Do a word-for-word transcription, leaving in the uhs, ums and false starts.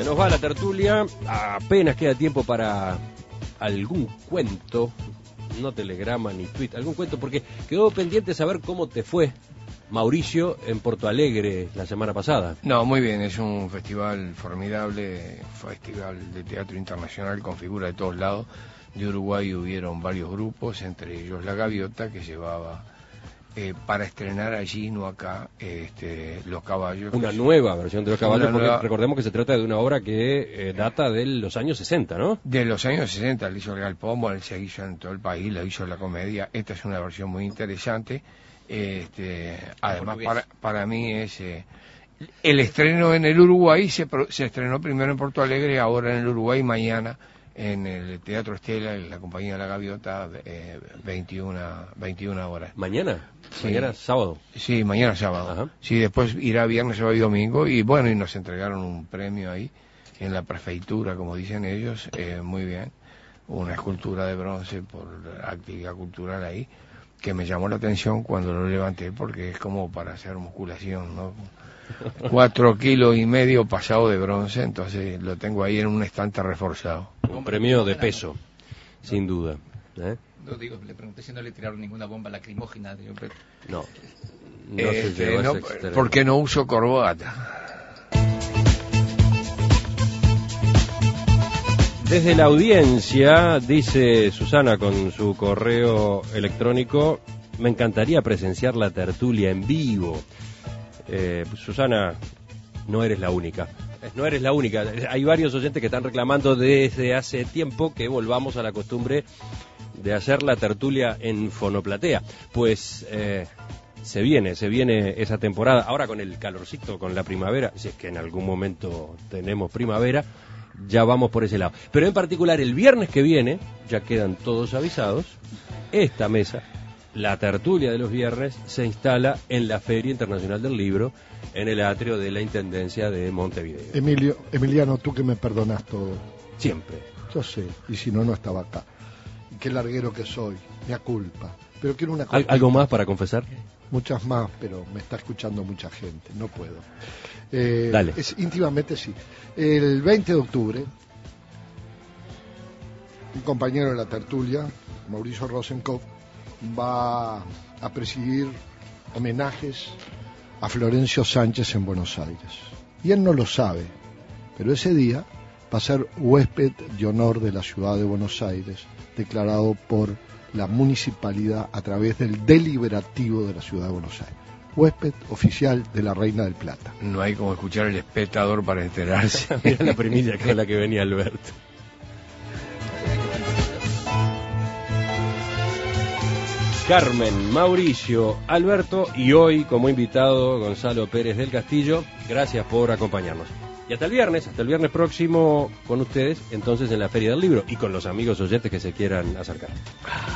nos va la tertulia. Apenas queda tiempo para algún cuento, no telegrama ni tweet, algún cuento, porque quedó pendiente saber cómo te fue, Mauricio, en Porto Alegre la semana pasada. No, muy bien, es un festival formidable, festival de teatro internacional con figuras de todos lados. De Uruguay hubieron varios grupos, entre ellos La Gaviota, que llevaba eh, para estrenar allí, no acá, este, Los Caballos. Una nueva versión de Los Caballos, porque nueva... recordemos que se trata de una obra que eh, data de los años sesenta, ¿no? De los años sesenta, la hizo el Galpón, se hizo en todo el país, la hizo la comedia. Esta es una versión muy interesante. Este, además, para, para mí es... Eh, el estreno en el Uruguay se, se estrenó primero en Porto Alegre, ahora en el Uruguay, mañana en el Teatro Estela, en la compañía de La Gaviota, eh, veintiuna horas. ¿Mañana? Sí. ¿Mañana sábado? Sí, mañana sábado. Ajá. Sí, después irá viernes, sábado y domingo, y bueno, y nos entregaron un premio ahí, en la prefeitura, como dicen ellos, eh, muy bien, una escultura de bronce por actividad cultural ahí, que me llamó la atención cuando lo levanté, porque es como para hacer musculación, ¿no? Cuatro kilos y medio pasado de bronce, entonces lo tengo ahí en un estante reforzado. Un premio de peso, sin duda. ¿Eh? No digo, le pregunté si no le tiraron ninguna bomba lacrimógena. Digo, pero... No, no este, se llegó no, a ese extremo. porque no uso corbata. Desde la audiencia, dice Susana con su correo electrónico, me encantaría presenciar la tertulia en vivo. Eh, Susana, no eres la única. No eres la única. Hay varios oyentes que están reclamando desde hace tiempo que volvamos a la costumbre de hacer la tertulia en fonoplatea. Pues eh, se viene, se viene esa temporada. Ahora con el calorcito, con la primavera, si es que en algún momento tenemos primavera, ya vamos por ese lado. Pero en particular el viernes que viene, ya quedan todos avisados, esta mesa, la tertulia de los viernes, se instala en la Feria Internacional del Libro, en el atrio de la Intendencia de Montevideo. Emilio, Emiliano, tú que me perdonás todo. Siempre. Yo sé, y si no, no estaba acá. Y qué larguero que soy, mea culpa. Pero quiero una cosa. ¿Algo más para confesar? Muchas más, pero me está escuchando mucha gente, no puedo. Eh, Dale. Es, íntimamente sí. El veinte de octubre, un compañero de la tertulia, Mauricio Rosenkopf, va a presidir homenajes a Florencio Sánchez en Buenos Aires. Y él no lo sabe, pero ese día va a ser huésped de honor de la ciudad de Buenos Aires, declarado por la municipalidad a través del deliberativo de la ciudad de Buenos Aires. Huésped oficial de la Reina del Plata. No hay como escuchar al espectador para enterarse. Mira la primicia con la que venía Alberto. Carmen, Mauricio, Alberto y hoy como invitado Gonzalo Pérez del Castillo. Gracias por acompañarnos. Y hasta el viernes, hasta el viernes próximo con ustedes, entonces en la Feria del Libro y con los amigos oyentes que se quieran acercar.